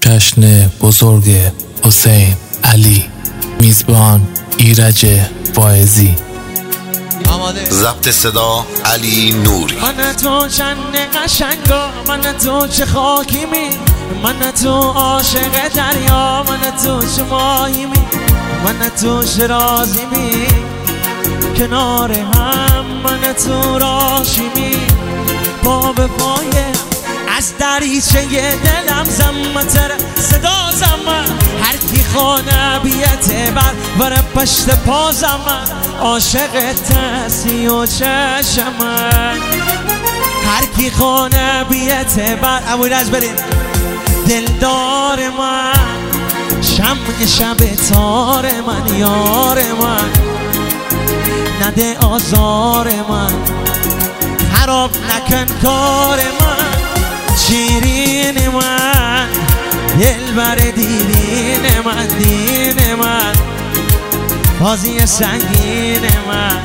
جشن بزرگ حسین علی. میزبان ایرج فائزی. ضبط صدا علی نوری. من تو چند قشنگا، من تو چه خاکیمی، من تو عاشق دریا، من تو چه ماهیمی، من تو چه رازیمی، کنار هم من تو راشیمی، پا به پایه از دریچه دلم زمتر صدا زمن، هر کی خانه بیته بر پشت پا زمن، عاشق تسی و چشمن، هر کی خانه بیته بر امویرج بریم دلدار من، شمع شب تار من، یار من نده آزار من، خراب نکن کار من، شیرین من، دلبر دیرین من، دین من، بازی سنگین من.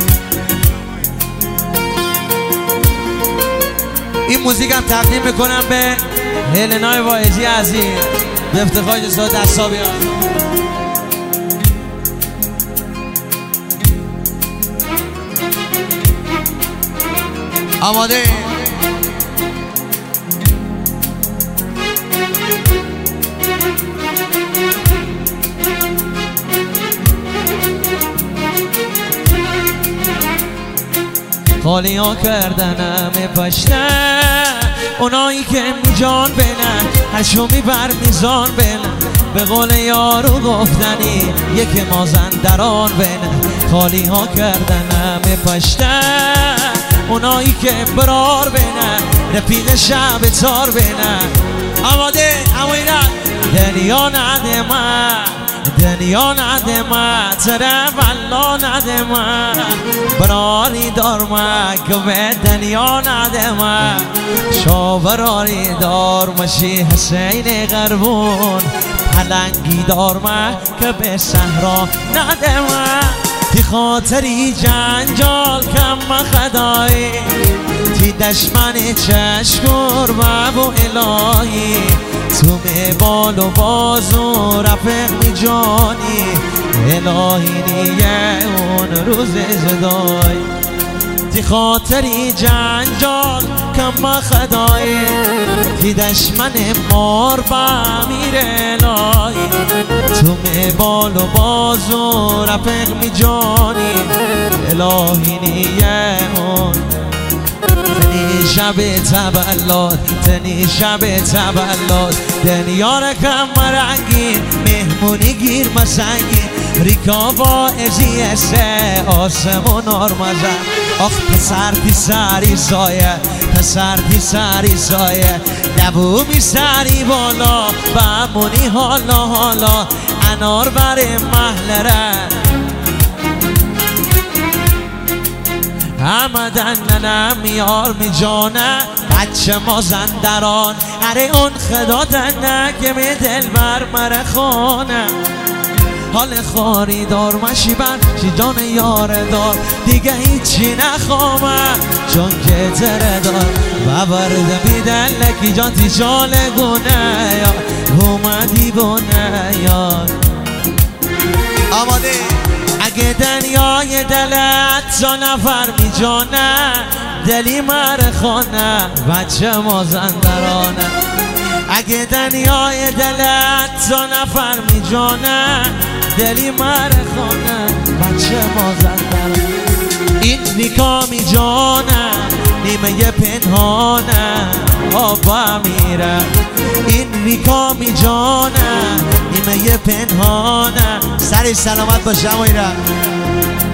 این موزیک هم تقدیم میکنم به هلنای واعظی عزیز به افتخار جسد دستا بیان. آماده خالی ها کردنم پشته، اونایی که جان بینن هر شو میبر میزان بینن، به قول یارو گفتنی یک مازندران بینن، خالی ها کردنم پشته، اونایی که برار بینن رفیق شب تار بینن. آماده امویرن دنیا نده من، دنیا نده من، تره بلا نده من، براری دار من که به دنیا نده من، شاوراری دار مشی حسین قربون، پلنگی دار من که به صحرا نده من، تی خاطری جنجال کم خدایی، تی دشمن چشکور باب و الهی، تو می بال و بازو رفق می جانی، الهی نیه اون روز جدای، تی خاطری جنجال کم خدایی، تی دشمن مار بمیر الهی، تو می بال و بازو رفق می جانی، الهی نیه اون تنی شب تبلاد، تنی شب تبلاد، دنیا رکم رنگین مهمونی گیر مسنگین، ریکا با ازیسته آسمون آرمزن، آخ پسر پیسری سایه، پسر پیسری سایه، لبو میسری بالا بمونی حالا حالا، انار بر محلره همدن ننم یار می جانه، بچه مازندران اره اون خدا دنه که می دل بر مره خانه، حال خاری دار مشی بر چی جان یار دار، دیگه هیچی نخوامه چون که تره دار، ببرده بیدن لکی جان تی جالگونه یا اومدی بونه یار. آماده اگه دنیای دلت جا نفر می جانه، دلی مرخانه بچه مازندرانه، اگه دنیای دلت جا نفر می جانه، دلی مرخانه بچه مازندرانه، این نیکا می جانه نیمه پنهانه آبا میره، این نیکا می جانه نیمه پنهانه، سری سلامت باشه امویرن.